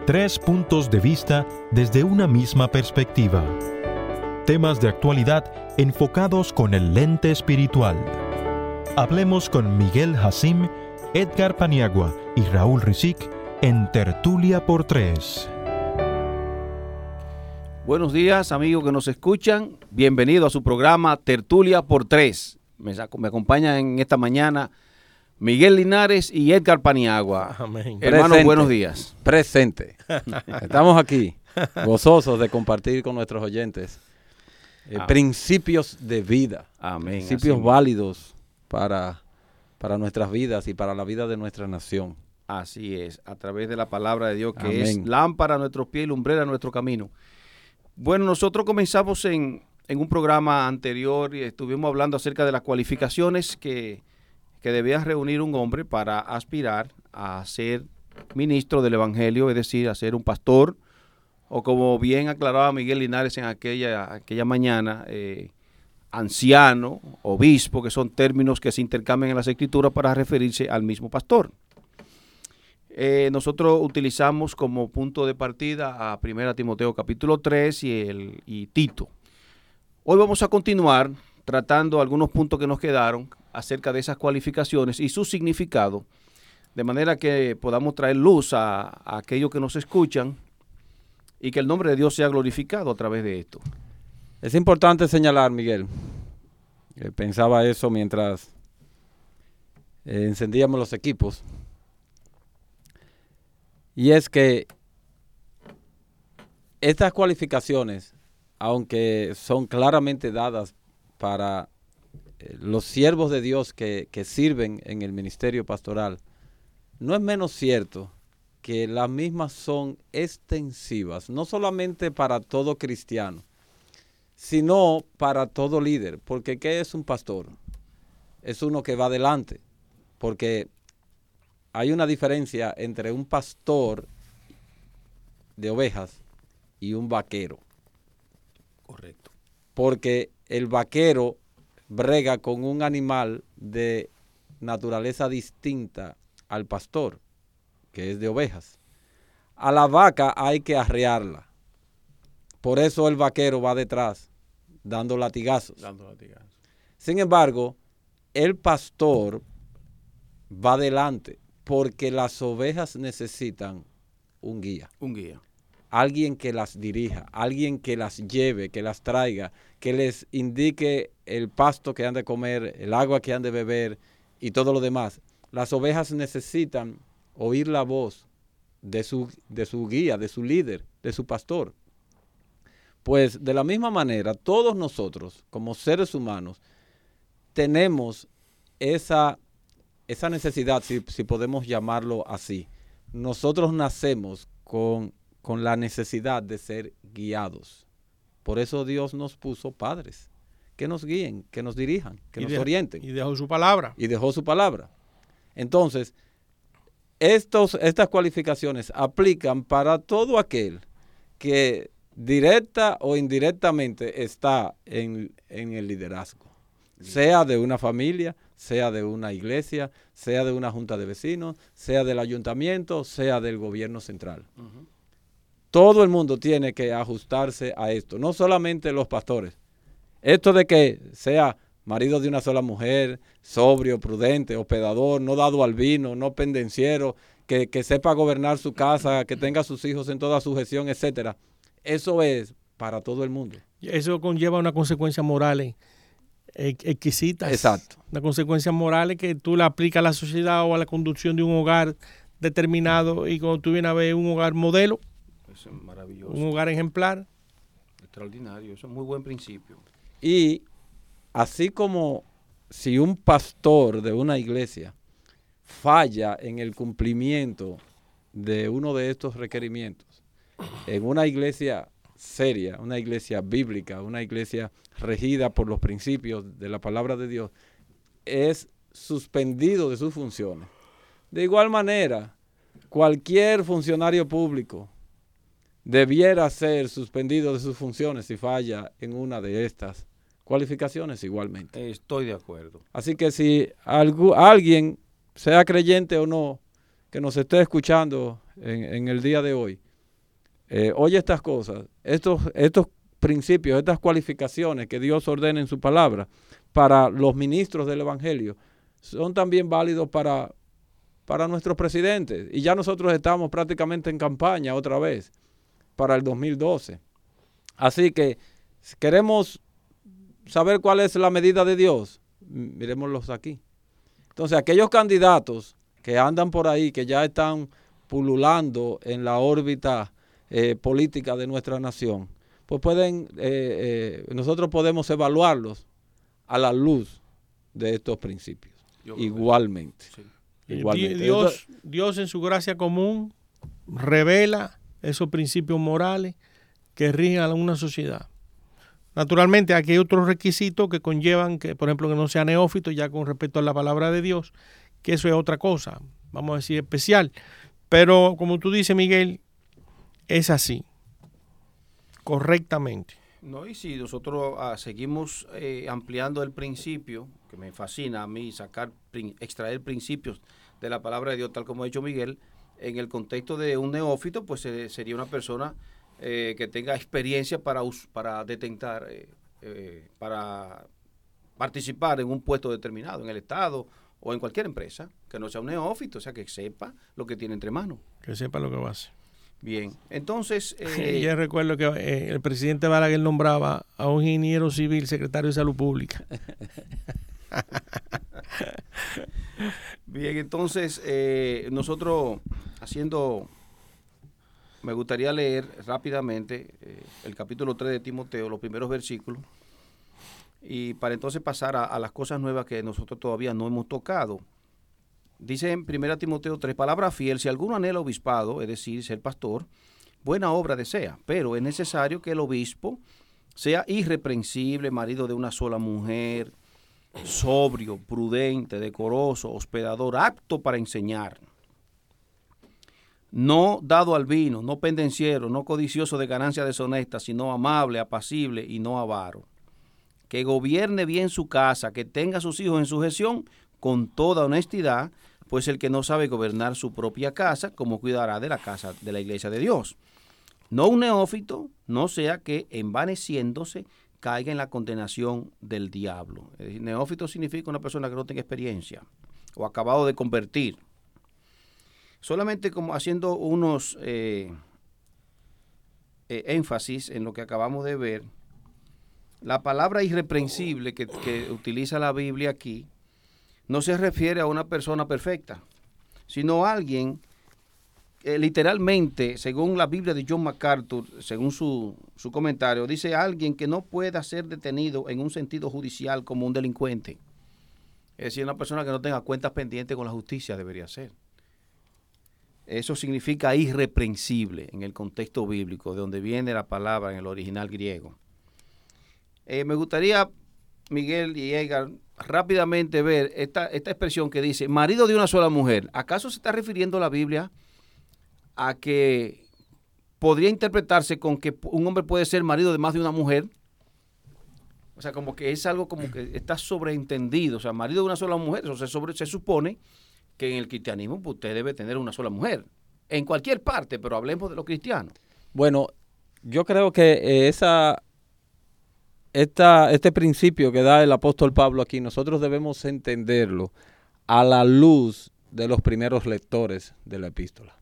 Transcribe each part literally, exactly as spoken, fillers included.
Tres puntos de vista desde una misma perspectiva. Temas de actualidad enfocados con el lente espiritual. Hablemos con Miguel Hasim, Edgar Paniagua y Raúl Rizik en Tertulia por Tres. Buenos días, amigos que nos escuchan. Bienvenido a su programa Tertulia por Tres. Me, me acompañan en esta mañana Miguel Linares y Edgar Paniagua. Amén. Hermanos, Presente. buenos días. Presente. Estamos aquí, gozosos de compartir con nuestros oyentes eh, Ah. principios de vida, Amén. principios así, válidos para, para nuestras vidas y para la vida de nuestra nación. así es, a través de la palabra de Dios, que Amén. es lámpara a nuestros pies y lumbrera a nuestro camino. Bueno, nosotros comenzamos en, en un programa anterior y estuvimos hablando acerca de las cualificaciones que, que debía reunir un hombre para aspirar a ser ministro del Evangelio, es decir, a ser un pastor, o como bien aclaraba Miguel Linares en aquella, aquella mañana, eh, anciano, obispo, que son términos que se intercambian en las Escrituras para referirse al mismo pastor. Eh, nosotros utilizamos como punto de partida a primera Timoteo capítulo tres y, el, y Tito. Hoy vamos a continuar tratando algunos puntos que nos quedaron acerca de esas cualificaciones y su significado, de manera que podamos traer luz a, a aquellos que nos escuchan y que el nombre de Dios sea glorificado a través de esto. Es importante señalar, Miguel, eh, pensaba eso mientras eh, encendíamos los equipos, y es que estas cualificaciones, aunque son claramente dadas para eh, los siervos de Dios que, que sirven en el ministerio pastoral, no es menos cierto que las mismas son extensivas, no solamente para todo cristiano, sino para todo líder. Porque ¿qué es un pastor? Es uno que va adelante, porque hay una diferencia entre un pastor de ovejas y un vaquero. Correcto. Porque el vaquero brega con un animal de naturaleza distinta al pastor, que es de ovejas. A la vaca hay que arrearla. Por eso el vaquero va detrás, dando latigazos. Dando latigazos. Sin embargo, el pastor va adelante, porque las ovejas necesitan un guía. Un guía. Alguien que las dirija, alguien que las lleve, que las traiga, que les indique el pasto que han de comer, el agua que han de beber y todo lo demás. Las ovejas necesitan oír la voz de su, de su guía, de su líder, de su pastor. Pues de la misma manera, todos nosotros, como seres humanos, tenemos esa, esa necesidad, si, si podemos llamarlo así. Nosotros nacemos con, con la necesidad de ser guiados. Por eso Dios nos puso padres, que nos guíen, que nos dirijan, que Y nos de- orienten. Y dejó su palabra. Y dejó su palabra. Entonces, estos, estas cualificaciones aplican para todo aquel que directa o indirectamente está en, en el liderazgo, sea de una familia, sea de una iglesia, sea de una junta de vecinos, sea del ayuntamiento, sea del gobierno central. Uh-huh. Todo el mundo tiene que ajustarse a esto, no solamente los pastores. Esto de que sea marido de una sola mujer, sobrio, prudente, hospedador, no dado al vino, no pendenciero, que, que sepa gobernar su casa, que tenga a sus hijos en toda sujeción, etcétera. Eso es para todo el mundo. Eso conlleva una consecuencia moral exquisita. Exacto. Una consecuencia moral que tú la aplicas a la sociedad o a la conducción de un hogar determinado, y cuando tú vienes a ver un hogar modelo, Eso es maravilloso. un hogar ejemplar. Extraordinario. Eso es muy buen principio. Y así como si un pastor de una iglesia falla en el cumplimiento de uno de estos requerimientos, en una iglesia seria, una iglesia bíblica, una iglesia regida por los principios de la palabra de Dios, es suspendido de sus funciones. De igual manera, cualquier funcionario público debiera ser suspendido de sus funciones si falla en una de estas cualificaciones igualmente. Estoy de acuerdo. Así que si algo, alguien, sea creyente o no, que nos esté escuchando en, en el día de hoy, eh, oye estas cosas, estos, estos principios, estas cualificaciones que Dios ordena en su palabra para los ministros del Evangelio, son también válidos para, para nuestros presidentes. Y ya nosotros estamos prácticamente en campaña otra vez para el dos mil doce. Así que si queremos saber cuál es la medida de Dios, miremoslos aquí. Entonces, aquellos candidatos que andan por ahí, que ya están pululando en la órbita eh, política de nuestra nación, pues pueden, eh, eh, nosotros podemos evaluarlos a la luz de estos principios. Igualmente. Sí. Igualmente. Dios, Dios en su gracia común revela esos principios morales que rigen a una sociedad. Naturalmente, aquí hay otros requisitos que conllevan que, por ejemplo, que no sea neófito, ya con respecto a la palabra de Dios, que eso es otra cosa, vamos a decir, especial. Pero, como tú dices, Miguel, es así, correctamente. No, y si nosotros ah, seguimos eh, ampliando el principio, que me fascina a mí sacar, extraer principios de la palabra de Dios, tal como ha dicho Miguel, en el contexto de un neófito, pues eh, sería una persona eh, que tenga experiencia para, para detentar, eh, eh, para participar en un puesto determinado, en el Estado o en cualquier empresa, que no sea un neófito, o sea, que sepa lo que tiene entre manos. Que sepa lo que va a hacer. Bien, entonces... Eh, Yo recuerdo que eh, el presidente Balaguer nombraba a un ingeniero civil secretario de Salud Pública. Bien, entonces eh, nosotros haciendo... Me gustaría leer rápidamente eh, el capítulo tres de Timoteo, los primeros versículos, y para entonces pasar a, a las cosas nuevas que nosotros todavía no hemos tocado. Dice en primera Timoteo tres, palabra fiel, si alguno anhela obispado, es decir, ser pastor, buena obra desea, pero es necesario que el obispo sea irreprensible, marido de una sola mujer, sobrio, prudente, decoroso, hospedador, apto para enseñar, no dado al vino, no pendenciero, no codicioso de ganancia deshonesta, sino amable, apacible y no avaro, que gobierne bien su casa, que tenga a sus hijos en sujeción con toda honestidad, pues el que no sabe gobernar su propia casa, ¿cómo cuidará de la casa de la iglesia de Dios? No un neófito, no sea que envaneciéndose caiga en la condenación del diablo. Es decir, neófito significa una persona que no tenga experiencia o acabado de convertir. Solamente como haciendo unos eh, eh, énfasis en lo que acabamos de ver, la palabra irreprensible que, que utiliza la Biblia aquí no se refiere a una persona perfecta, sino a alguien, eh, literalmente, según la Biblia de John MacArthur, según su, su comentario, dice alguien que no pueda ser detenido en un sentido judicial como un delincuente. Es decir, una persona que no tenga cuentas pendientes con la justicia debería ser. Eso significa irreprensible en el contexto bíblico, de donde viene la palabra en el original griego. Eh, me gustaría, Miguel y Edgar, rápidamente ver esta, esta expresión que dice marido de una sola mujer. ¿Acaso se está refiriendo la Biblia a que podría interpretarse con que un hombre puede ser marido de más de una mujer? O sea, como que es algo como que está sobreentendido. O sea, marido de una sola mujer, eso se, sobre, se supone que en el cristianismo pues, usted debe tener una sola mujer. En cualquier parte, pero hablemos de los cristianos. Bueno, yo creo que eh, esa... Esta, este principio que da el apóstol Pablo aquí, nosotros debemos entenderlo a la luz de los primeros lectores de la epístola.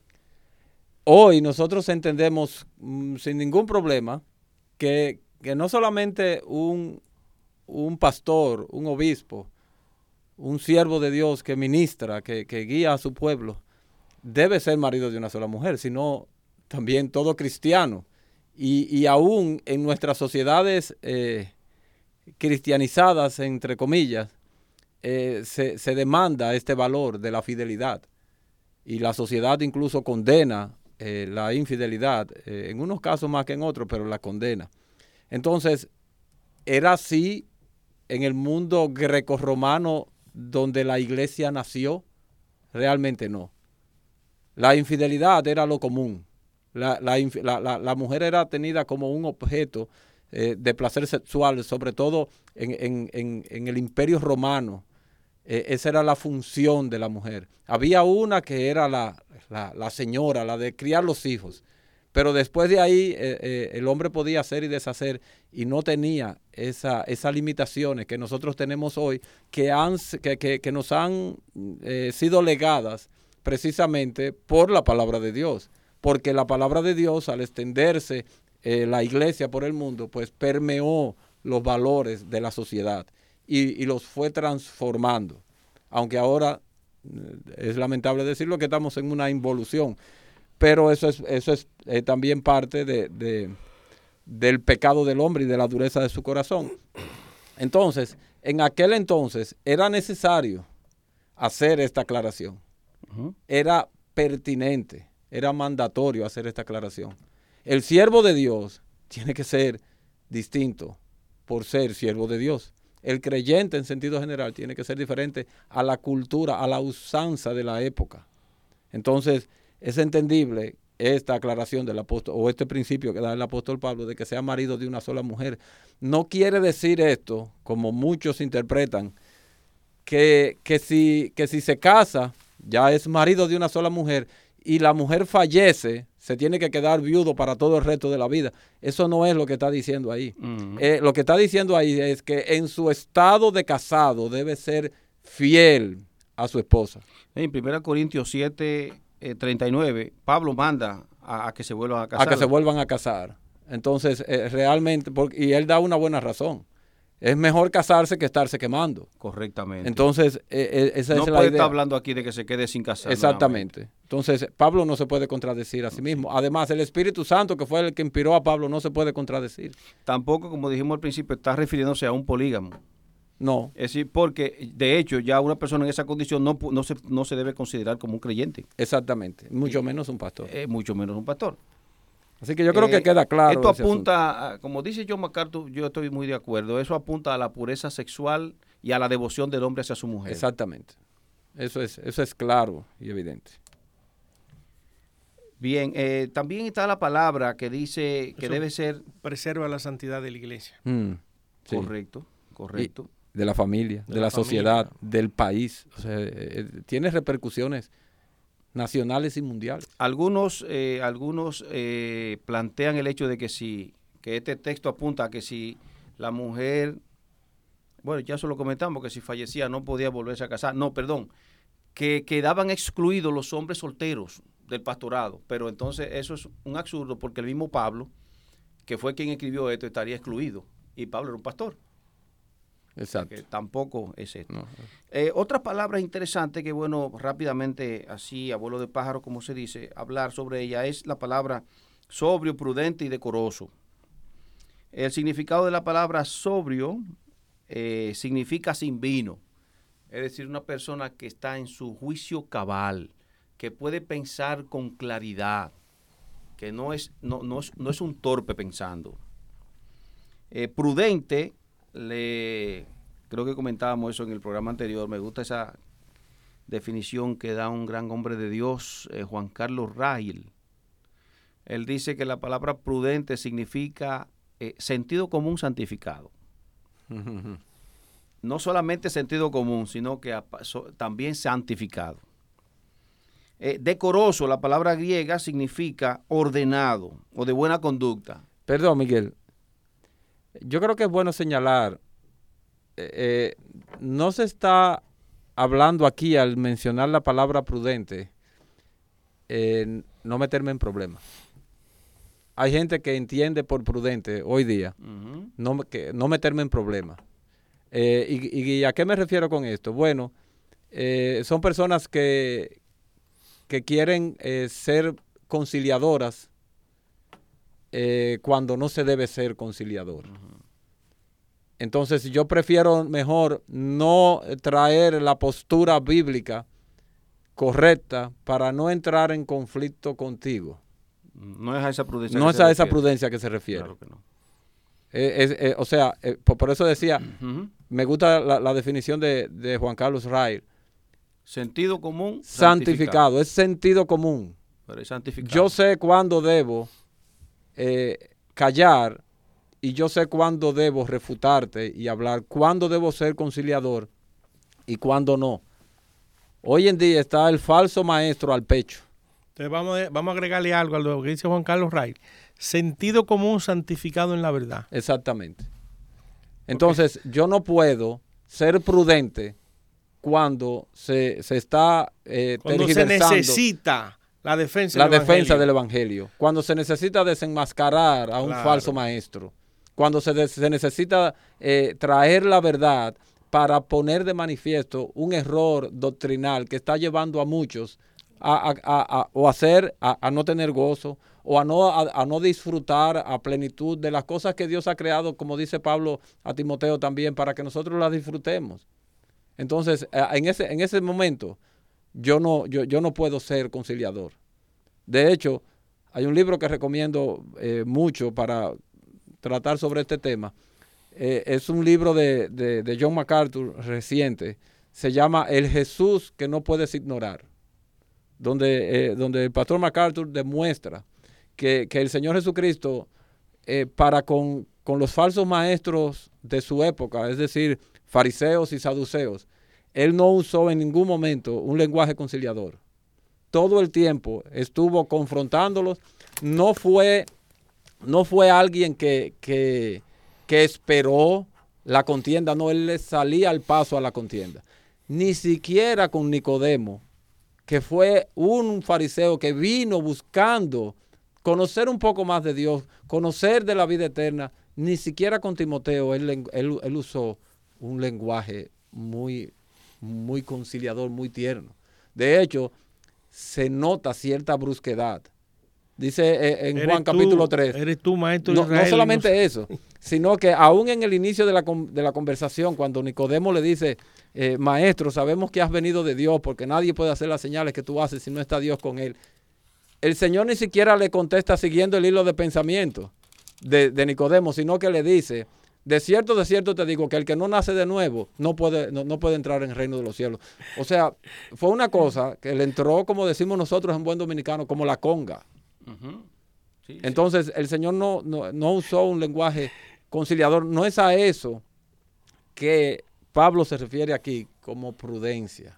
Hoy nosotros entendemos mmm, sin ningún problema que, que no solamente un, un pastor, un obispo, un siervo de Dios que ministra, que, que guía a su pueblo, debe ser marido de una sola mujer, sino también todo cristiano. Y, y aún en nuestras sociedades eh, cristianizadas, entre comillas, eh, se, se demanda este valor de la fidelidad. Y la sociedad incluso condena eh, la infidelidad, eh, en unos casos más que en otros, pero la condena. Entonces, ¿era así en el mundo grecorromano donde la iglesia nació? Realmente no. La infidelidad era lo común. La, la, la, la, la mujer era tenida como un objeto eh, de placer sexual, sobre todo en, en, en, en el Imperio Romano. Eh, esa era la función de la mujer. Había una que era la, la, la señora, la de criar los hijos, Pero después de ahí eh, eh, el hombre podía hacer y deshacer y no tenía esa, esas limitaciones que nosotros tenemos hoy, que, han, que, que, que nos han eh, sido legadas precisamente por la palabra de Dios. Porque la palabra de Dios, al extenderse eh, la iglesia por el mundo, pues permeó los valores de la sociedad y, y los fue transformando. Aunque ahora eh, es lamentable decirlo que estamos en una involución. Pero eso es, eso es eh, también parte de, de, del pecado del hombre y de la dureza de su corazón. Entonces, en aquel entonces era necesario hacer esta aclaración. Uh-huh. Era pertinente, era mandatorio hacer esta aclaración. El siervo de Dios tiene que ser distinto por ser siervo de Dios. El creyente en sentido general tiene que ser diferente a la cultura, a la usanza de la época. Entonces, es entendible esta aclaración del apóstol, o este principio que da el apóstol Pablo, de que sea marido de una sola mujer. No quiere decir esto, como muchos interpretan, que, que, si, que si se casa, ya es marido de una sola mujer, y la mujer fallece, se tiene que quedar viudo para todo el resto de la vida. Eso no es lo que está diciendo ahí. Uh-huh. Eh, lo que está diciendo ahí es que en su estado de casado debe ser fiel a su esposa. En primera Corintios siete... Eh, treinta y nueve, Pablo manda a, a que se vuelvan a casar. A que se vuelvan a casar. Entonces, eh, realmente, porque, y él da una buena razón. Es mejor casarse que estarse quemando. Correctamente. Entonces, eh, eh, esa no es la idea. No puede estar hablando aquí de que se quede sin casar. Exactamente. Nuevamente. Entonces, Pablo no se puede contradecir a sí mismo. Además, el Espíritu Santo, que fue el que inspiró a Pablo, no se puede contradecir. Tampoco, como dijimos al principio, está refiriéndose a un polígamo. No. Es decir, porque de hecho ya una persona en esa condición no, no, se, no se debe considerar como un creyente. Exactamente, mucho y, menos un pastor. Eh, mucho menos un pastor. Así que yo creo eh, que queda claro. Esto apunta, a, como dice John MacArthur, yo estoy muy de acuerdo, eso apunta a la pureza sexual y a la devoción del hombre hacia su mujer. Exactamente, eso es, eso es claro y evidente. Bien, eh, también está la palabra que dice que eso debe ser... Preserva la santidad de la iglesia. Mm, sí. Correcto, correcto. Y, de la familia, de, de la, la sociedad, familia. Del país. O sea, eh, tiene repercusiones nacionales y mundiales. Algunos, eh, algunos eh, plantean el hecho de que si, que este texto apunta a que si la mujer, bueno, ya eso lo comentamos, que si fallecía no podía volverse a casar. No, perdón, que quedaban excluidos los hombres solteros del pastorado. Pero entonces eso es un absurdo porque el mismo Pablo, que fue quien escribió esto, estaría excluido. Y Pablo era un pastor. Exacto. Que tampoco es esto. No. Eh, otras palabras interesantes que, bueno, rápidamente, así, a vuelo de pájaro, como se dice, hablar sobre ella, es la palabra sobrio, prudente y decoroso. El significado de la palabra sobrio eh, significa sin vino. Es decir, una persona que está en su juicio cabal, que puede pensar con claridad, que no es, no, no es, no es un torpe pensando. Eh, prudente, le creo que comentábamos eso en el programa anterior, me gusta esa definición que da un gran hombre de Dios, eh, Juan Carlos Rail. Él dice que la palabra prudente significa eh, sentido común santificado. Uh-huh. No solamente sentido común, sino que so, también santificado. Eh, decoroso, la palabra griega significa ordenado o de buena conducta. Perdón, Miguel. Yo creo que es bueno señalar, eh, eh, no se está hablando aquí al mencionar la palabra prudente, eh, no meterme en problemas. Hay gente que entiende por prudente hoy día, uh-huh. no, que, no meterme en problemas. Eh, y, y a qué me refiero con esto? Bueno, eh, son personas que, que quieren eh, ser conciliadoras eh, cuando no se debe ser conciliador. Uh-huh. Entonces yo prefiero mejor no traer la postura bíblica correcta para no entrar en conflicto contigo. No es a esa prudencia no que es se a refiere. esa prudencia que se refiere. Claro que no. Eh, es, eh, o sea, eh, por, por eso decía, uh-huh. me gusta la, la definición de, de Juan Carlos Rail. Sentido común santificado. santificado. Es sentido común. Pero es santificado. Yo sé cuándo debo eh, callar y yo sé cuándo debo refutarte y hablar, cuándo debo ser conciliador y cuándo no. Hoy en día está el falso maestro al pecho. Entonces vamos a, vamos a agregarle algo a lo que dice Juan Carlos Ray. Sentido común santificado en la verdad. Exactamente. Entonces, okay. yo no puedo ser prudente cuando se, se está eh, cuando se necesita la defensa, la del, defensa evangelio. del evangelio. Cuando se necesita desenmascarar a un claro. falso maestro. Cuando se, de, se necesita eh, traer la verdad para poner de manifiesto un error doctrinal que está llevando a muchos a, a, a, a, o a, hacer, a, a no tener gozo, o a no, a, a no disfrutar a plenitud de las cosas que Dios ha creado, como dice Pablo a Timoteo también, para que nosotros las disfrutemos. Entonces, en ese, en ese momento, yo no, yo, yo no puedo ser conciliador. De hecho, hay un libro que recomiendo eh, mucho para tratar sobre este tema. Eh, es un libro de, de, de John MacArthur reciente. Se llama El Jesús que no puedes ignorar. Donde, eh, donde el pastor MacArthur demuestra que, que el Señor Jesucristo, eh, para con, con los falsos maestros de su época, es decir, fariseos y saduceos, él no usó en ningún momento un lenguaje conciliador. Todo el tiempo estuvo confrontándolos. No fue, no fue alguien que, que, que esperó la contienda, no, él le salía al paso a la contienda. Ni siquiera con Nicodemo, que fue un fariseo que vino buscando conocer un poco más de Dios, conocer de la vida eterna. Ni siquiera con Timoteo él, él, él usó un lenguaje muy, muy conciliador, muy tierno. De hecho, se nota cierta brusquedad. Dice eh, en Juan tú, capítulo tres. Eres tú, maestro no, Israel. No solamente no sé. eso, sino que aún en el inicio de la, de la conversación, cuando Nicodemo le dice, eh, maestro, sabemos que has venido de Dios, porque nadie puede hacer las señales que tú haces si no está Dios con él. El Señor ni siquiera le contesta siguiendo el hilo de pensamiento de, de Nicodemo, sino que le dice, de cierto, de cierto te digo, que el que no nace de nuevo no puede, no, no puede entrar en el reino de los cielos. O sea, fue una cosa que le entró, como decimos nosotros en buen dominicano, como la conga. Uh-huh. Sí, Entonces, sí. el Señor no, no, no usó un lenguaje conciliador. No es a eso que Pablo se refiere aquí como prudencia.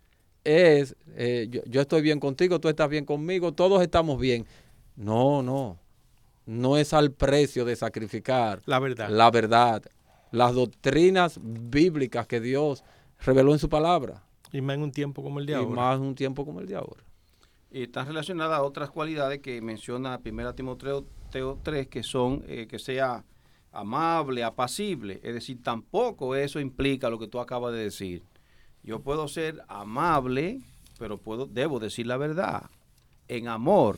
Es, eh, yo, yo estoy bien contigo, tú estás bien conmigo, todos estamos bien. No, no. No es al precio de sacrificar la verdad. la verdad, las doctrinas bíblicas que Dios reveló en su palabra. Y más en un tiempo como el de y ahora. Y más en un tiempo como el de ahora. Y están relacionadas a otras cualidades que menciona primera Timoteo tres, que son eh, que sea amable, apacible. Es decir, tampoco eso implica lo que tú acabas de decir. Yo puedo ser amable, pero puedo, debo decir la verdad, en amor.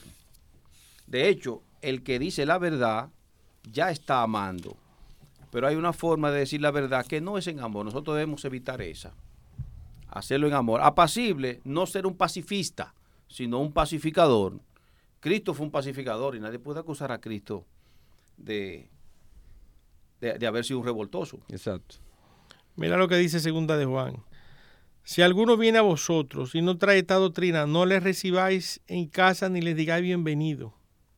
De hecho, el que dice la verdad ya está amando. Pero hay una forma de decir la verdad que no es en amor. Nosotros debemos evitar esa. Hacerlo en amor. Apacible, no ser un pacifista, sino un pacificador. Cristo fue un pacificador y nadie puede acusar a Cristo de, de, de haber sido un revoltoso. Exacto. Mira lo que dice segunda de Juan. Si alguno viene a vosotros y no trae esta doctrina, no le recibáis en casa ni les digáis bienvenido.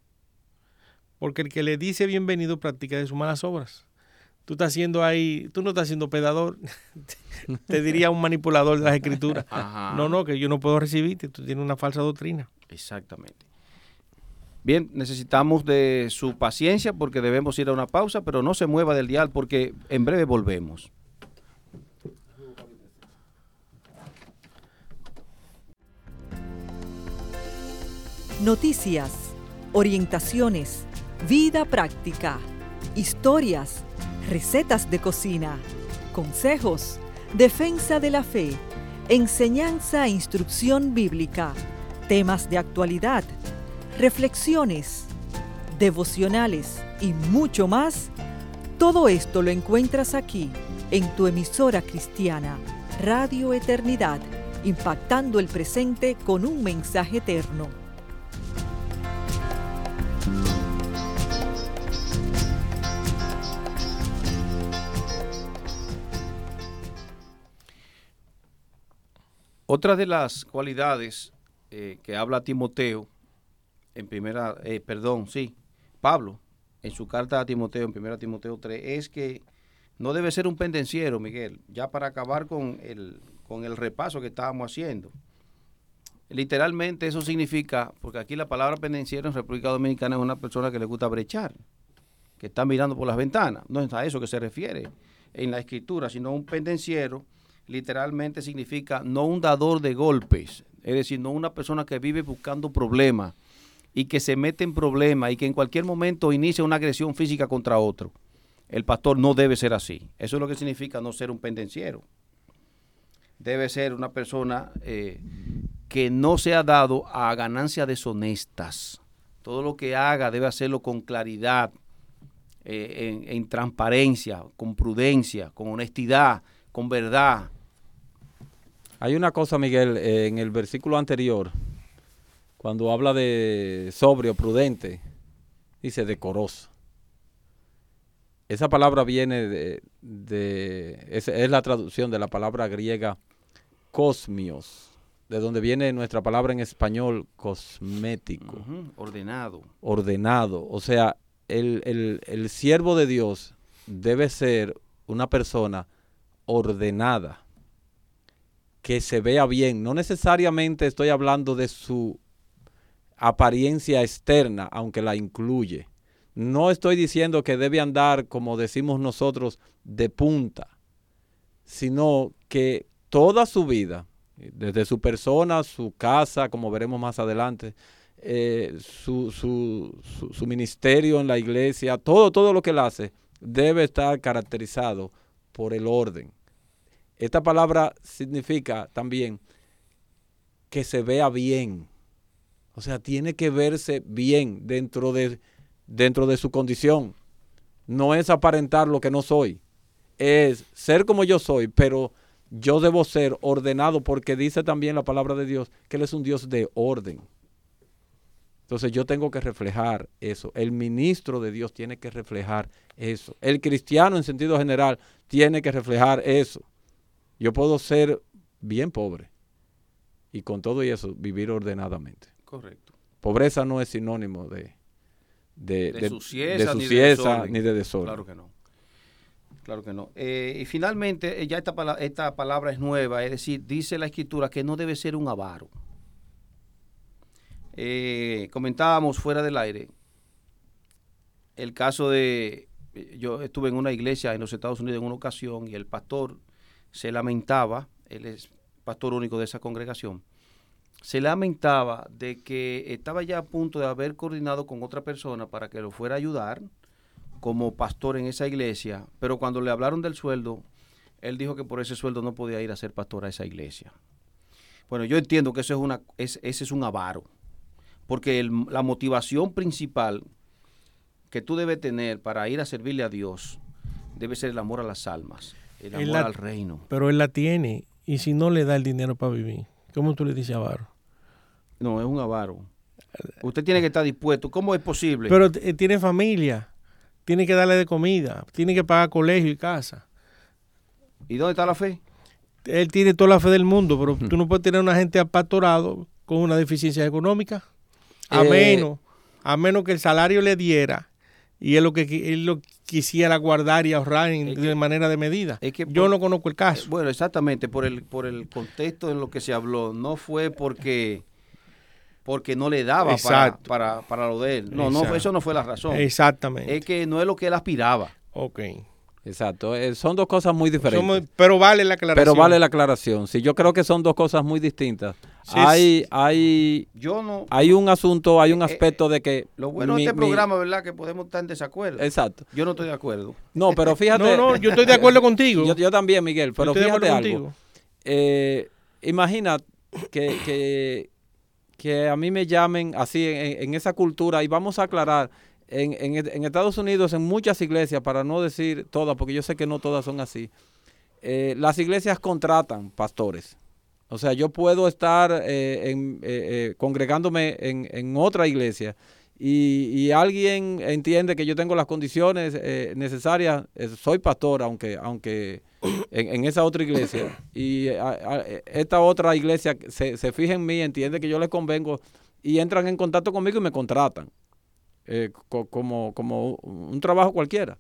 Porque el que le dice bienvenido practica de sus malas obras. Tú estás haciendo ahí, tú no estás siendo pedador, te diría un manipulador de las escrituras. Ajá. No, no, que yo no puedo recibirte, tú tienes una falsa doctrina. Exactamente. Bien, necesitamos de su paciencia porque debemos ir a una pausa, pero no se mueva del dial porque en breve volvemos. Noticias, orientaciones, vida práctica, historias, recetas de cocina, consejos, defensa de la fe, enseñanza e instrucción bíblica, temas de actualidad, reflexiones, devocionales y mucho más. Todo esto lo encuentras aquí en tu emisora cristiana, Radio Eternidad, impactando el presente con un mensaje eterno. Otra de las cualidades eh, que habla Timoteo en primera, eh, perdón, sí, Pablo, en su carta a Timoteo, en primera Timoteo tres, es que no debe ser un pendenciero, Miguel, ya para acabar con el, con el repaso que estábamos haciendo. Literalmente eso significa, porque aquí la palabra pendenciero en República Dominicana es una persona que le gusta brechar, que está mirando por las ventanas. No es a eso que se refiere en la escritura, sino un pendenciero literalmente significa no un dador de golpes, es decir, no una persona que vive buscando problemas y que se mete en problemas y que en cualquier momento inicia una agresión física contra otro. El pastor no debe ser así. Eso es lo que significa no ser un pendenciero. Debe ser una persona eh, que no sea dado a ganancias deshonestas. Todo lo que haga debe hacerlo con claridad, eh, en, en transparencia, con prudencia, con honestidad, con verdad. Hay una cosa, Miguel, eh, en el versículo anterior, cuando habla de sobrio, prudente, dice decoroso. Esa palabra viene de, de es, es la traducción de la palabra griega cosmios, de donde viene nuestra palabra en español cosmético. Uh-huh. Ordenado. Ordenado. O sea, el, el, el siervo de Dios debe ser una persona ordenada, que se vea bien. No necesariamente estoy hablando de su apariencia externa, aunque la incluye. No estoy diciendo que debe andar, como decimos nosotros, de punta, sino que toda su vida, desde su persona, su casa, como veremos más adelante, eh, su, su, su, su ministerio en la iglesia, todo, todo lo que él hace, debe estar caracterizado por el orden. Esta palabra significa también que se vea bien. O sea, tiene que verse bien dentro de, dentro de su condición. No es aparentar lo que no soy. Es ser como yo soy, pero yo debo ser ordenado, porque dice también la palabra de Dios que Él es un Dios de orden. Entonces yo tengo que reflejar eso. El ministro de Dios tiene que reflejar eso. El cristiano en sentido general tiene que reflejar eso. Yo puedo ser bien pobre y con todo y eso vivir ordenadamente. Correcto. Pobreza no es sinónimo de, de, de, de suciedad, de ni, suciedad de ni de desorden. Claro que no. Claro que no. Eh, y finalmente, ya esta, pala esta palabra es nueva, es decir, dice la Escritura que no debe ser un avaro. Eh, comentábamos fuera del aire el caso de, yo estuve en una iglesia en los Estados Unidos en una ocasión y el pastor se lamentaba, él es pastor único de esa congregación, se lamentaba de que estaba ya a punto de haber coordinado con otra persona para que lo fuera a ayudar como pastor en esa iglesia, pero cuando le hablaron del sueldo, él dijo que por ese sueldo no podía ir a ser pastor a esa iglesia. Bueno, yo entiendo que eso es una, es, ese es un avaro, porque el, la motivación principal que tú debes tener para ir a servirle a Dios debe ser el amor a las almas, el amor la, al reino. Pero él la tiene, y si no le da el dinero para vivir, ¿cómo tú le dices avaro? No, es un avaro. Usted tiene que estar dispuesto. ¿Cómo es posible? Pero eh, tiene familia, tiene que darle de comida, tiene que pagar colegio y casa. ¿Y dónde está la fe? Él tiene toda la fe del mundo, pero uh-huh. tú no puedes tener una gente apastorado con una deficiencia económica, a eh, menos, a menos que el salario le diera y él lo que él lo quisiera guardar y ahorrar en, que, de manera de medida. Es que por, yo no conozco el caso. Eh, bueno, exactamente, por el por el contexto en lo que se habló, no fue porque porque no le daba para, para, para lo de él. No, Exacto. no, eso no fue la razón. Exactamente. Es que no es lo que él aspiraba. Ok. Exacto, eh, son dos cosas muy diferentes. Somos, pero vale la aclaración. Pero vale la aclaración. Sí, yo creo que son dos cosas muy distintas. Sí, hay, sí. hay, yo no, hay un asunto, hay un aspecto eh, de que... Lo bueno mi, de este mi, programa, ¿verdad? Que podemos estar en desacuerdo. Exacto. Yo no estoy de acuerdo. No, pero fíjate... no, no, yo estoy de acuerdo contigo. Yo, yo también, Miguel, pero fíjate algo. Eh, imagina que, que, que a mí me llamen así en, en esa cultura, y vamos a aclarar... En, en, en Estados Unidos, en muchas iglesias, para no decir todas, porque yo sé que no todas son así, eh, las iglesias contratan pastores. O sea, yo puedo estar eh, en, eh, eh, congregándome en, en otra iglesia y, y alguien entiende que yo tengo las condiciones eh, necesarias, eh, soy pastor, aunque, aunque en, en esa otra iglesia, y a, a, esta otra iglesia se, se fija en mí, entiende que yo les convengo y entran en contacto conmigo y me contratan. Eh, co como, como un trabajo cualquiera.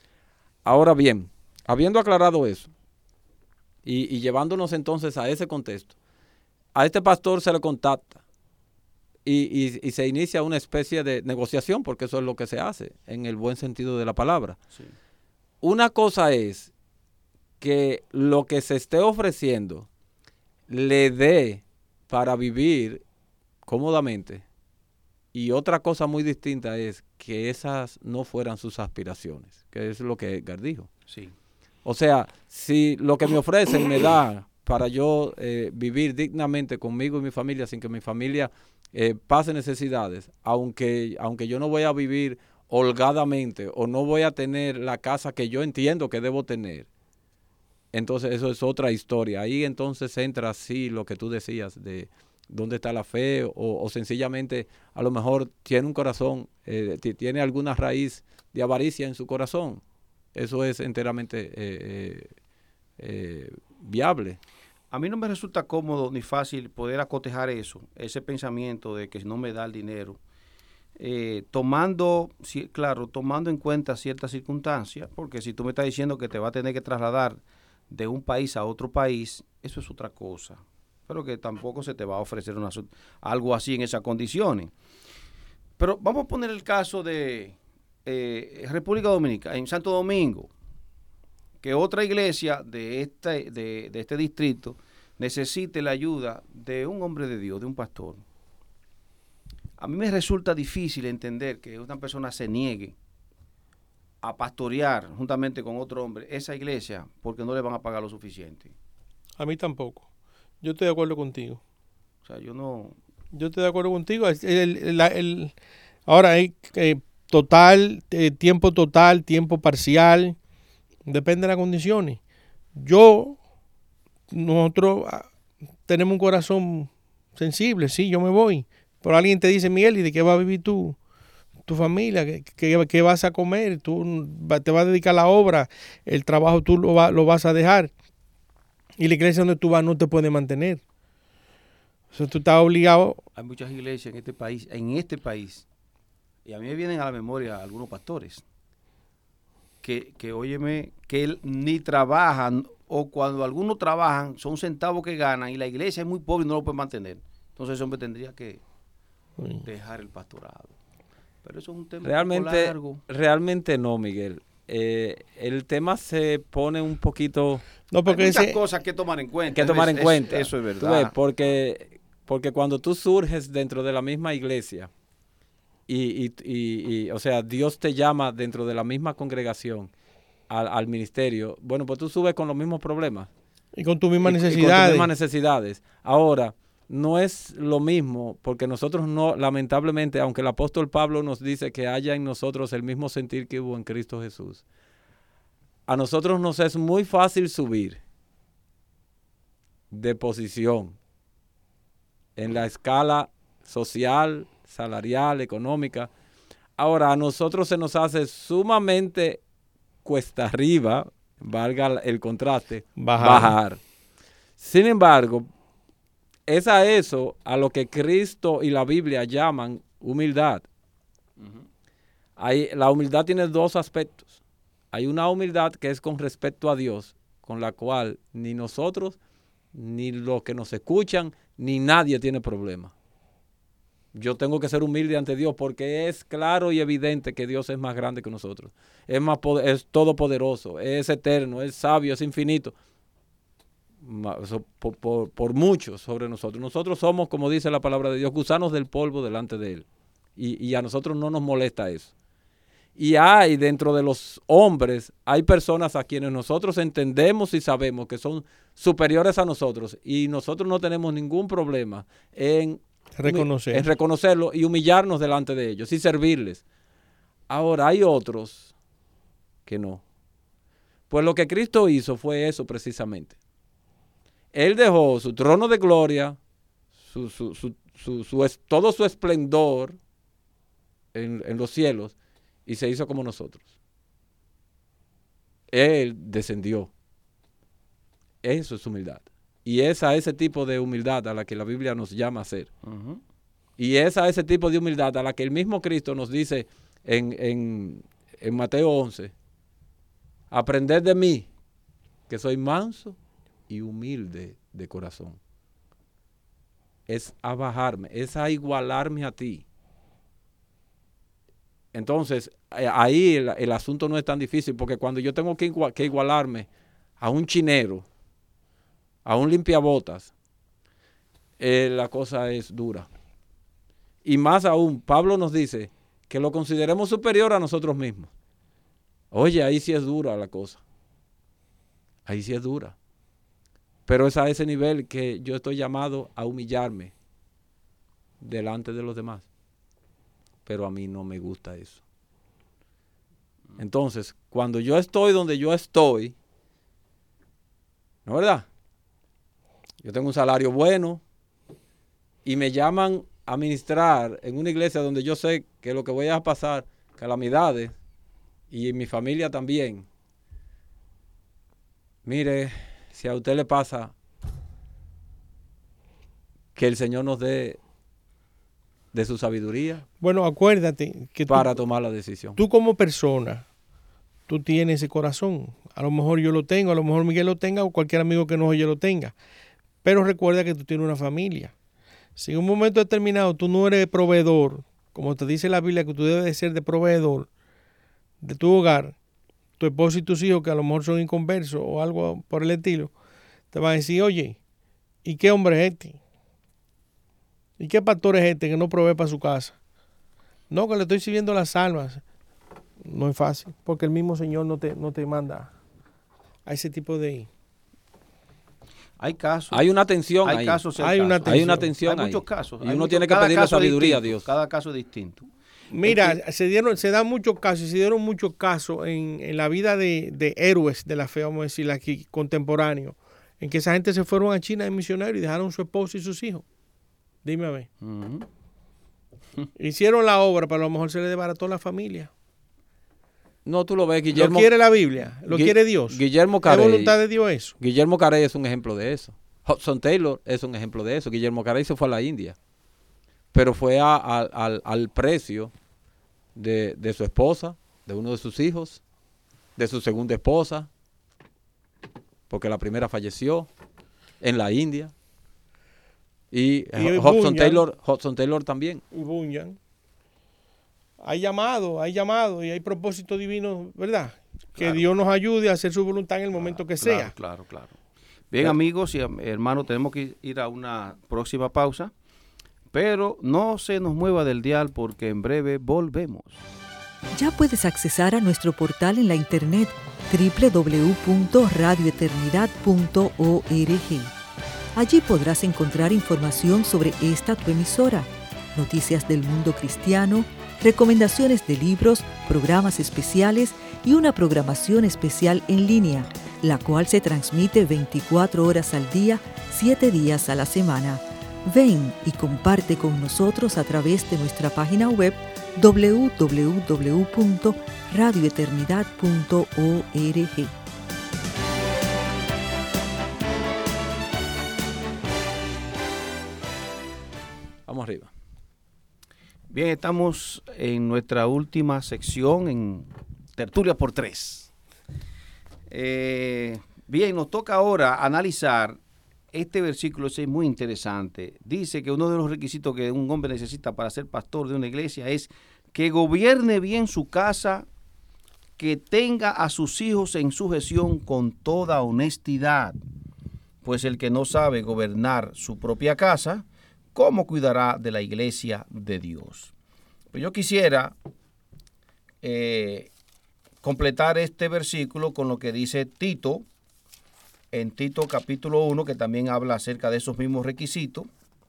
Ahora bien, habiendo aclarado eso y, y llevándonos entonces a ese contexto, a este pastor se le contacta y, y, y se inicia una especie de negociación, porque eso es lo que se hace en el buen sentido de la palabra. Sí. Una cosa es que lo que se esté ofreciendo le dé para vivir cómodamente, y otra cosa muy distinta es que esas no fueran sus aspiraciones, que es lo que Edgar dijo. Sí. O sea, si lo que me ofrecen me da para yo eh, vivir dignamente conmigo y mi familia, sin que mi familia eh, pase necesidades, aunque, aunque yo no voy a vivir holgadamente o no voy a tener la casa que yo entiendo que debo tener, entonces eso es otra historia. Ahí entonces entra así lo que tú decías de dónde está la fe, o, o sencillamente a lo mejor tiene un corazón, eh, t- tiene alguna raíz de avaricia en su corazón. Eso es enteramente eh, eh, viable. A mí no me resulta cómodo ni fácil poder acotejar eso, ese pensamiento de que no me da el dinero, eh, tomando, sí, claro, tomando en cuenta ciertas circunstancias, porque si tú me estás diciendo que te va a tener que trasladar de un país a otro país, eso es otra cosa, pero que tampoco se te va a ofrecer una, algo así en esas condiciones. Pero vamos a poner el caso de eh, República Dominicana, en Santo Domingo, que otra iglesia de este, de, de este distrito necesite la ayuda de un hombre de Dios, de un pastor. A mí me resulta difícil entender que una persona se niegue a pastorear juntamente con otro hombre esa iglesia porque no le van a pagar lo suficiente. A mí tampoco. Yo estoy de acuerdo contigo. O sea, yo no... Yo estoy de acuerdo contigo. El, el, el, el, ahora hay eh, total, eh, tiempo total, tiempo parcial. Depende de las condiciones. Yo, nosotros tenemos un corazón sensible, sí, yo me voy. Pero alguien te dice, Miguel, ¿y de qué va a vivir tú? Tu familia, ¿qué, qué, qué vas a comer? Tú te vas a dedicar a la obra, el trabajo tú lo, va, lo vas a dejar. Y la iglesia donde tú vas no te puede mantener. O sea, tú estás obligado. Hay muchas iglesias en este país, en este país, y a mí me vienen a la memoria algunos pastores, que, que óyeme, que ni trabajan, o cuando algunos trabajan, son centavos que ganan, y la iglesia es muy pobre y no lo puede mantener. Entonces ese hombre tendría que sí. dejar el pastorado. Pero eso es un tema realmente, largo. Realmente no, Miguel. Eh, el tema se pone un poquito... No, porque hay muchas ese, cosas que tomar en cuenta. Que tomar en es, cuenta. Eso es verdad. Ves, porque, porque cuando tú surges dentro de la misma iglesia, y, y, y, y o sea, Dios te llama dentro de la misma congregación al, al ministerio, bueno, pues tú subes con los mismos problemas. Y con tus mismas y, necesidades. Y con tus mismas necesidades. Ahora, no es lo mismo, porque nosotros no, lamentablemente, aunque el apóstol Pablo nos dice que haya en nosotros el mismo sentir que hubo en Cristo Jesús, a nosotros nos es muy fácil subir de posición en la escala social, salarial, económica. Ahora, a nosotros se nos hace sumamente cuesta arriba, valga el contraste, bajar. bajar. Sin embargo, es a eso a lo que Cristo y la Biblia llaman humildad. Uh-huh. Hay, la humildad tiene dos aspectos. Hay una humildad que es con respecto a Dios, con la cual ni nosotros, ni los que nos escuchan, ni nadie tiene problema. Yo tengo que ser humilde ante Dios porque es claro y evidente que Dios es más grande que nosotros. Es, más, es todopoderoso, es eterno, es sabio, es infinito. Por, por, por mucho sobre nosotros. Nosotros somos, como dice la palabra de Dios, gusanos del polvo delante de Él. Y, y a nosotros no nos molesta eso. Y hay dentro de los hombres, hay personas a quienes nosotros entendemos y sabemos que son superiores a nosotros y nosotros no tenemos ningún problema en, Reconocer. en reconocerlo y humillarnos delante de ellos y servirles. Ahora hay otros que no. Pues lo que Cristo hizo fue eso precisamente. Él dejó su trono de gloria, su, su, su, su, su, su, todo su esplendor en, en los cielos, y se hizo como nosotros. Él descendió. Eso es humildad. Y es a ese tipo de humildad a la que la Biblia nos llama a ser. Uh-huh. Y es a ese tipo de humildad a la que el mismo Cristo nos dice en, en, en Mateo once, aprended de mí, que soy manso y humilde de corazón. es a bajarme, es a igualarme a ti. Entonces, ahí el, el asunto no es tan difícil, porque cuando yo tengo que, igual, que igualarme a un chinero, a un limpiabotas, eh, la cosa es dura. Y más aún, Pablo nos dice que lo consideremos superior a nosotros mismos. Oye, ahí sí es dura la cosa. Ahí sí es dura. Pero es a ese nivel que yo estoy llamado a humillarme delante de los demás. Pero a mí no me gusta eso. Entonces, cuando yo estoy donde yo estoy, ¿no es verdad? Yo tengo un salario bueno y me llaman a ministrar en una iglesia donde yo sé que lo que voy a pasar, calamidades, y en mi familia también. Mire, si a usted le pasa, que el Señor nos dé de su sabiduría. Bueno, acuérdate que para tú, tomar la decisión. Tú como persona, tú tienes ese corazón. A lo mejor yo lo tengo, a lo mejor Miguel lo tenga o cualquier amigo que nos oye lo tenga. Pero recuerda que tú tienes una familia. Si en un momento determinado tú no eres proveedor, como te dice la Biblia que tú debes de ser de proveedor de tu hogar, tu esposo y tus hijos que a lo mejor son inconversos o algo por el estilo, te van a decir, oye, ¿y qué hombre es este? ¿Y qué pastor es este que no provee para su casa? No, que le estoy sirviendo las almas. No es fácil, porque el mismo Señor no te, no te manda a ese tipo de... Hay casos. Hay una tensión hay ahí. Casos, hay, hay, casos. una tensión. hay una tensión hay ahí. muchos casos. Y hay uno muchos, tiene que pedir la sabiduría a Dios. Cada caso es distinto. Mira, es que, se dieron, se dan muchos casos, y se dieron muchos casos en, en la vida de, de héroes de la fe, vamos a decir aquí, contemporáneos, en que esa gente se fueron a China de misioneros y dejaron su esposo y sus hijos. Dime a ver. Uh-huh. Hicieron la obra, pero a lo mejor se le desbarató la familia. No, tú lo ves, Guillermo. Lo quiere la Biblia, lo Gui, quiere Dios. Guillermo Carey. ¿Es voluntad de Dios eso? Guillermo Carey es un ejemplo de eso. Hudson Taylor es un ejemplo de eso. Guillermo Carey se fue a la India, pero fue a, a, al, al precio de, de su esposa, de uno de sus hijos, de su segunda esposa, porque la primera falleció en la India. Y, y Hudson Taylor, Hudson Taylor también. Y Bunyan. Hay llamado, hay llamado y hay propósito divino, ¿verdad? Que claro. Dios nos ayude a hacer su voluntad en el claro, momento que claro, sea. Claro, claro. Bien, claro. Amigos y hermanos, tenemos que ir a una próxima pausa, pero no se nos mueva del dial porque en breve volvemos. Ya puedes accesar a nuestro portal en la internet doble u doble u doble u punto radio eternidad punto org. Allí podrás encontrar información sobre esta tu emisora, noticias del mundo cristiano, recomendaciones de libros, programas especiales y una programación especial en línea, la cual se transmite veinticuatro horas al día, siete días a la semana. Ven y comparte con nosotros a través de nuestra página web doble u doble u doble u punto radio eternidad punto org. Vamos arriba. Bien, estamos en nuestra última sección en Tertulia por Tres. Eh, bien, nos toca ahora analizar este versículo, es muy interesante. Dice que uno de los requisitos que un hombre necesita para ser pastor de una iglesia es que gobierne bien su casa, que tenga a sus hijos en sujeción con toda honestidad. Pues el que no sabe gobernar su propia casa, ¿cómo cuidará de la iglesia de Dios? Pues yo quisiera eh, completar este versículo con lo que dice Tito, en Tito capítulo uno, que también habla acerca de esos mismos requisitos.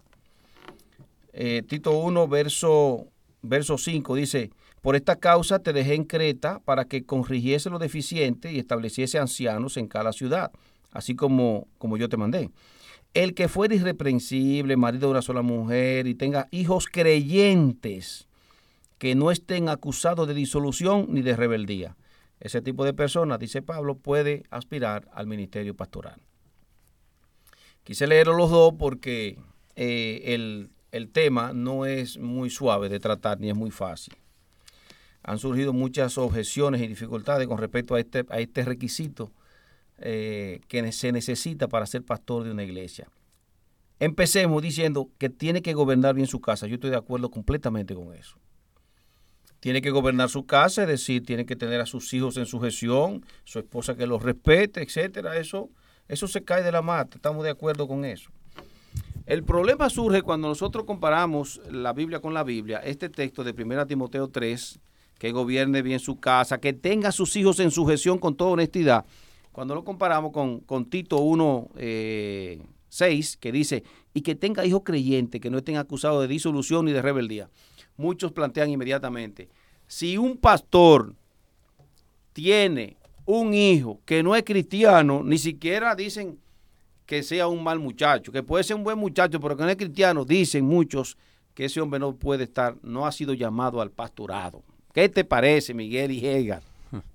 Eh, Tito uno, verso, verso cinco, dice, por esta causa te dejé en Creta para que corrigiese lo deficiente y estableciese ancianos en cada ciudad, así como, como yo te mandé. El que fuera irreprensible, marido de una sola mujer, y tenga hijos creyentes que no estén acusados de disolución ni de rebeldía. Ese tipo de personas, dice Pablo, puede aspirar al ministerio pastoral. Quise leer los dos porque eh, el, el tema no es muy suave de tratar ni es muy fácil. Han surgido muchas objeciones y dificultades con respecto a este, a este requisito Eh, que se necesita para ser pastor de una iglesia. Empecemos diciendo que tiene que gobernar bien su casa. Yo estoy de acuerdo completamente con eso. Tiene que gobernar su casa, es decir, tiene que tener a sus hijos en sujeción, su esposa que los respete, etcétera. Eso, eso se cae de la mata. Estamos de acuerdo con eso. El problema surge cuando nosotros comparamos la Biblia con la Biblia, este texto de primera Timoteo tres, que gobierne bien su casa, que tenga a sus hijos en sujeción con toda honestidad. Cuando lo comparamos con, con Tito uno, eh, seis, que dice, y que tenga hijos creyentes que no estén acusados de disolución ni de rebeldía. Muchos plantean inmediatamente, si un pastor tiene un hijo que no es cristiano, ni siquiera dicen que sea un mal muchacho, que puede ser un buen muchacho, pero que no es cristiano, dicen muchos que ese hombre no puede estar, no ha sido llamado al pastorado. ¿Qué te parece, Miguel y Edgar?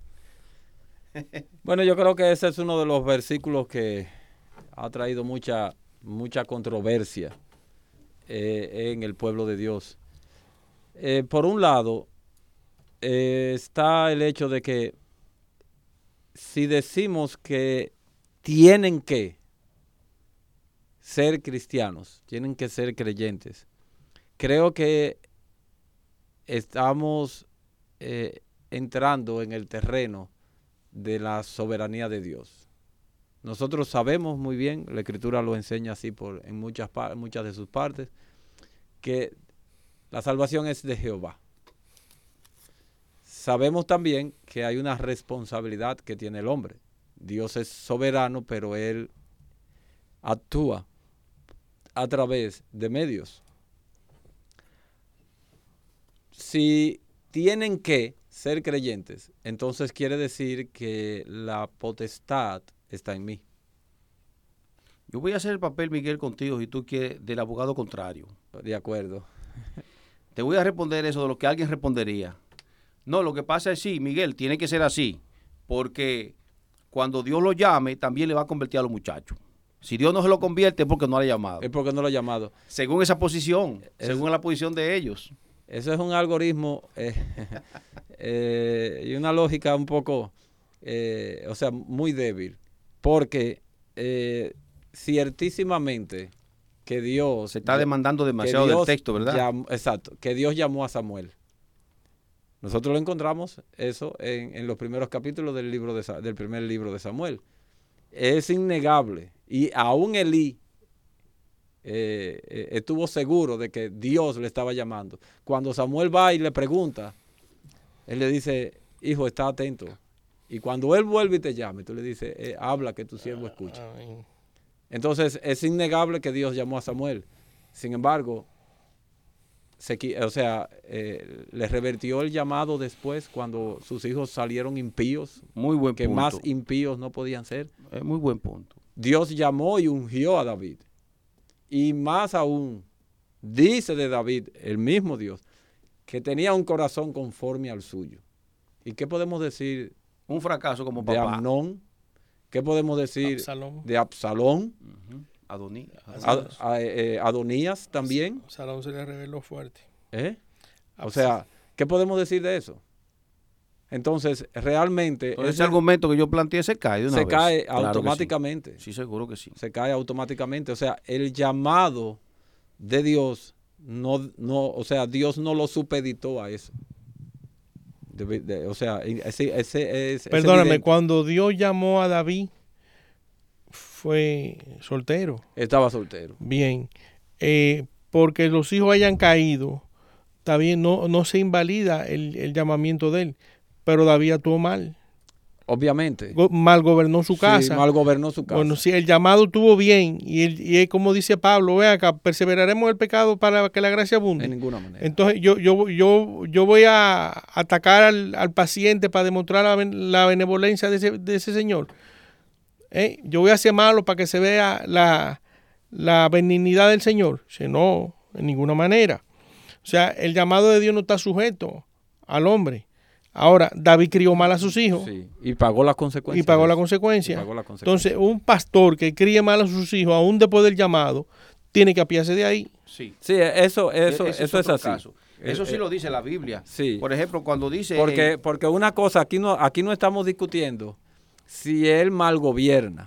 Bueno, yo creo que ese es uno de los versículos que ha traído mucha, mucha controversia eh, en el pueblo de Dios. Eh, por un lado, eh, está el hecho de que si decimos que tienen que ser cristianos, tienen que ser creyentes, creo que estamos eh, entrando en el terreno de la soberanía de Dios. Nosotros sabemos muy bien, la Escritura lo enseña así por, en muchas, muchas de sus partes, que la salvación es de Jehová. Sabemos también que hay una responsabilidad que tiene el hombre. Dios es soberano, pero Él actúa a través de medios. Si tienen que ser creyentes, entonces quiere decir que la potestad está en mí. Yo voy a hacer el papel, Miguel, contigo, si tú quieres, del abogado contrario. De acuerdo. Te voy a responder eso de lo que alguien respondería. No, lo que pasa es sí, Miguel, tiene que ser así, porque cuando Dios lo llame, también le va a convertir a los muchachos. Si Dios no se lo convierte es porque no lo ha llamado. Es porque no lo ha llamado. Según esa posición, es, según la posición de ellos. Eso es un algoritmo eh, eh, y una lógica un poco, eh, o sea, muy débil, porque eh, ciertísimamente que Dios... Se está demandando demasiado del texto, ¿verdad? Llamó, exacto, que Dios llamó a Samuel. Nosotros lo encontramos eso en, en los primeros capítulos del, libro de, del primer libro de Samuel. Es innegable. Y aún Elí eh, eh, estuvo seguro de que Dios le estaba llamando. Cuando Samuel va y le pregunta, él le dice, hijo, está atento. Y cuando él vuelve y te llame, tú le dices, eh, habla que tu siervo escucha. Entonces, es innegable que Dios llamó a Samuel. Sin embargo, se, o sea, eh, le revertió el llamado después cuando sus hijos salieron impíos. Muy buen que punto. Más impíos no podían ser. Es muy buen punto. Dios llamó y ungió a David. Y más aún, dice de David, el mismo Dios, que tenía un corazón conforme al suyo. ¿Y qué podemos decir? Un fracaso como de papá. Amnón. ¿Qué podemos decir Absalón. de Absalón? Uh-huh. Adoní, Ad, a, eh, Adonías también. Absalón se le reveló fuerte. ¿Eh? O sea, ¿qué podemos decir de eso? Entonces, realmente... Entonces, ese argumento que yo planteé se cae de una se vez. cae Claro automáticamente. Sí. sí, seguro que sí. Se cae automáticamente. O sea, el llamado de Dios, no, no, o sea, Dios no lo supeditó a eso. De, de, o sea, ese, ese, es Perdóname, cuando Dios llamó a David, fue soltero. Estaba soltero. Bien. Eh, porque los hijos hayan caído, está bien, no, no se invalida el, el llamamiento de él. Pero David actuó mal. Obviamente. Go, mal gobernó su casa. Sí, mal gobernó su casa. Bueno, si el llamado estuvo bien, y, el, y es como dice Pablo, ve acá, perseveraremos en el pecado para que la gracia abunde. De ninguna manera. Entonces yo, yo, yo, yo voy a atacar al, al paciente para demostrar la, la benevolencia de ese, de ese señor. ¿Eh? Yo voy a hacer malo para que se vea la, la benignidad del Señor. Si no, en ninguna manera. O sea, el llamado de Dios no está sujeto al hombre. Ahora, David crió mal a sus hijos. Sí, y pagó las consecuencias. Y pagó la consecuencia. Y pagó la consecuencia. Entonces, un pastor que críe mal a sus hijos, aún después del llamado, tiene que apiarse de ahí. Sí, sí eso, eso, Ese eso es, es así. Caso. Eso sí lo dice la Biblia. Sí. Por ejemplo, cuando dice... Porque, eh, porque una cosa, aquí no, aquí no estamos discutiendo si él mal gobierna.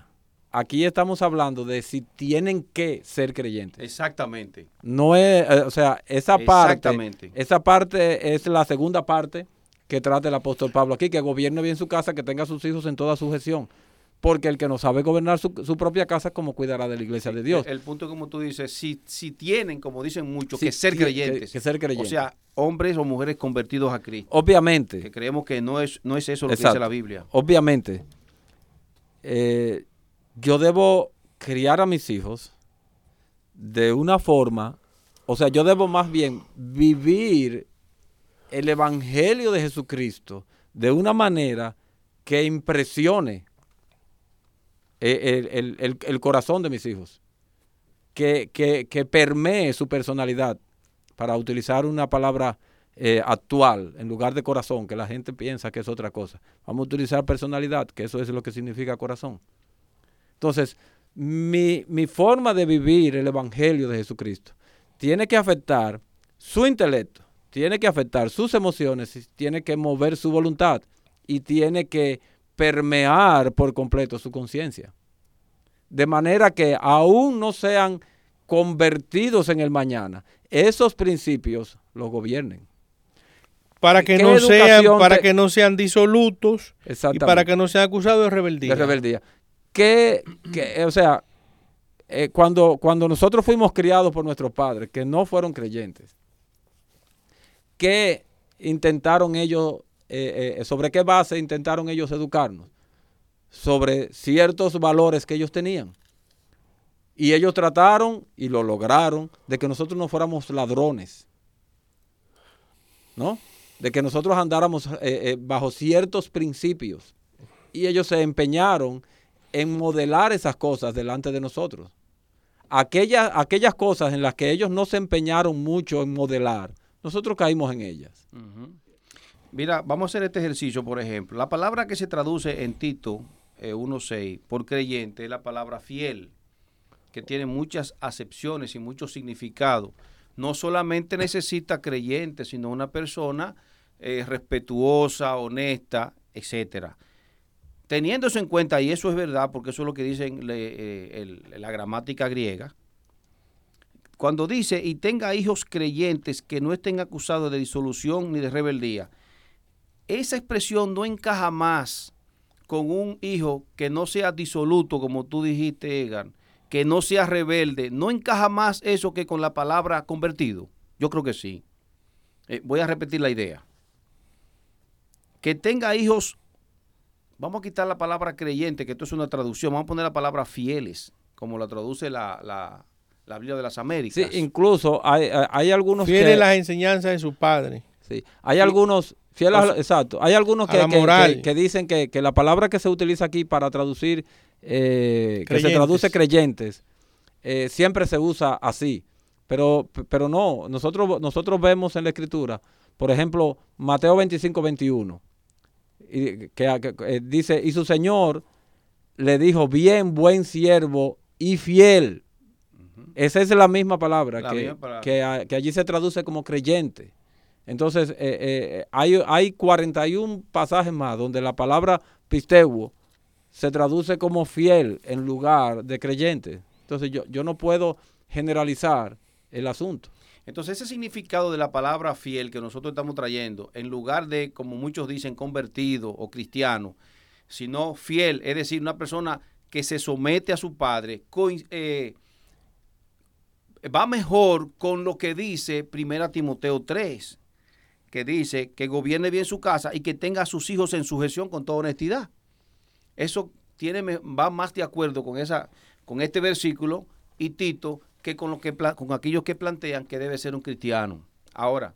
aquí estamos hablando de si tienen que ser creyentes. Exactamente. No es, eh, o sea, esa parte, Exactamente. esa parte es la segunda parte que trata el apóstol Pablo aquí, que gobierne bien su casa, que tenga a sus hijos en toda sujeción. Porque el que no sabe gobernar su, su propia casa, ¿cómo cuidará de la iglesia Sí, de Dios? El, el punto, como tú dices, si, si tienen, como dicen muchos, Sí, que ser sí, creyentes. que- que ser creyentes. O sea, hombres o mujeres convertidos a Cristo. Obviamente. Que creemos que no es, no es eso lo que Exacto. dice la Biblia. Obviamente, eh, yo debo criar a mis hijos de una forma, o sea, yo debo más bien vivir el evangelio de Jesucristo de una manera que impresione el, el- el- el corazón de mis hijos, que, que, que permee su personalidad, para utilizar una palabra eh, actual en lugar de corazón, que la gente piensa que es otra cosa. Vamos a utilizar personalidad, que eso es lo que significa corazón. Entonces, mi, mi forma de vivir el evangelio de Jesucristo tiene que afectar su intelecto, tiene que afectar sus emociones, tiene que mover su voluntad y tiene que permear por completo su conciencia. De manera que aún no sean convertidos en el mañana, esos principios los gobiernen. Para que ¿Qué no sean, educación para te- que no sean disolutos y Exactamente. para que no sean acusados de rebeldía. De rebeldía. Que, que, o sea, eh, cuando, cuando nosotros fuimos criados por nuestros padres, que no fueron creyentes, ¿qué intentaron ellos, eh, eh, sobre qué base intentaron ellos educarnos? Sobre ciertos valores que ellos tenían. Y ellos trataron, y lo lograron, de que nosotros no fuéramos ladrones, ¿no? De que nosotros andáramos eh, eh, bajo ciertos principios. Y ellos se empeñaron en modelar esas cosas delante de nosotros. Aquellas, aquellas cosas en las que ellos no se empeñaron mucho en modelar, nosotros caímos en ellas. Uh-huh. Mira, vamos a hacer este ejercicio, por ejemplo. La palabra que se traduce en Tito eh, uno seis por creyente es la palabra fiel, que tiene muchas acepciones y muchos significados. No solamente necesita creyente, sino una persona eh, respetuosa, honesta, etcétera. Teniendo eso en cuenta, y eso es verdad, porque eso es lo que dice en le, eh, el, la gramática griega, cuando dice, y tenga hijos creyentes que no estén acusados de disolución ni de rebeldía, esa expresión no encaja más con un hijo que no sea disoluto, como tú dijiste, Egan, que no sea rebelde. ¿No encaja más eso que con la palabra convertido? Yo creo que sí. Eh, voy a repetir la idea. Que tenga hijos, vamos a quitar la palabra creyente, que esto es una traducción, vamos a poner la palabra fieles, como la traduce la, la, la Biblia de las Américas. Sí, incluso hay, hay algunos Fieles que... las enseñanzas de su padre. Sí, hay sí. algunos... Fieles a, exacto. Hay algunos que, que, que, que dicen que, que la palabra que se utiliza aquí para traducir, eh, que se traduce creyentes, eh, siempre se usa así. Pero, pero no, nosotros, nosotros vemos en la Escritura, por ejemplo, Mateo veinticinco, veintiuno, y, que, que eh, dice, y su Señor le dijo, bien, buen siervo y fiel. Uh-huh. Esa es la misma palabra, la que, misma palabra. Que, a, que allí se traduce como creyente. Entonces, eh, eh, hay, hay cuarenta y uno pasajes más donde la palabra pisteuo se traduce como fiel en lugar de creyente. Entonces, yo, yo no puedo generalizar el asunto. Entonces, ese significado de la palabra fiel que nosotros estamos trayendo, en lugar de, como muchos dicen, convertido o cristiano, sino fiel, es decir, una persona que se somete a su padre, eh, va mejor con lo que dice primera Timoteo tres, que dice que gobierne bien su casa y que tenga a sus hijos en sujeción con toda honestidad. Eso tiene, va más de acuerdo con, esa, con este versículo y Tito que con, lo que con aquellos que plantean que debe ser un cristiano. Ahora,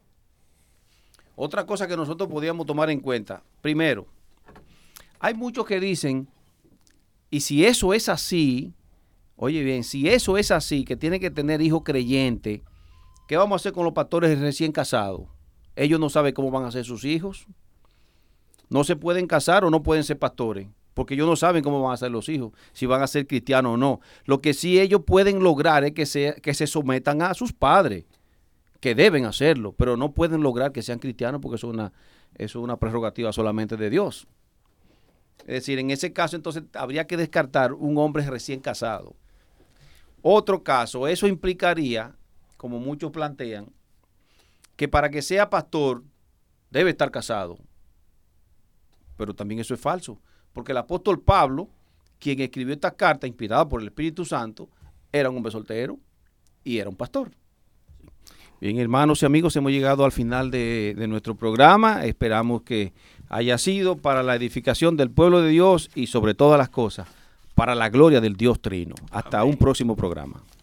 otra cosa que nosotros podríamos tomar en cuenta. Primero, hay muchos que dicen, y si eso es así, oye bien, si eso es así, que tiene que tener hijos creyentes, ¿qué vamos a hacer con los pastores recién casados? Ellos no saben cómo van a ser sus hijos. No se pueden casar o no pueden ser pastores, porque ellos no saben cómo van a ser los hijos, si van a ser cristianos o no. Lo que sí ellos pueden lograr es que se, que se sometan a sus padres, que deben hacerlo, pero no pueden lograr que sean cristianos porque eso es una, eso es una prerrogativa solamente de Dios. Es decir, en ese caso entonces habría que descartar un hombre recién casado. Otro caso, eso implicaría, como muchos plantean, que para que sea pastor debe estar casado. Pero también eso es falso, porque el apóstol Pablo, quien escribió esta carta inspirada por el Espíritu Santo, era un hombre soltero y era un pastor. Bien, hermanos y amigos, hemos llegado al final de, de nuestro programa. Esperamos que haya sido para la edificación del pueblo de Dios y sobre todas las cosas, para la gloria del Dios Trino. Hasta Amén. Un próximo programa.